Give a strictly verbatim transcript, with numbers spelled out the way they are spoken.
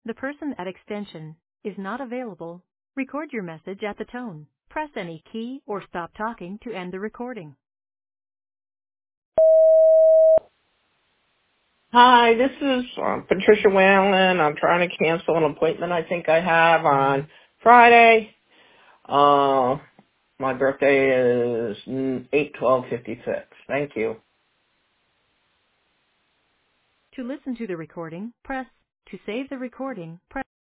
The person at extension is not available. Record your message at the tone. Press any key or stop talking to end the recording. Hi, this is um, Patricia Whalen. I'm trying to cancel an appointment I think I have on Friday. Uh, my birthday is eight twelve fifty-six. Thank you. To listen to the recording, press. To save the recording, press.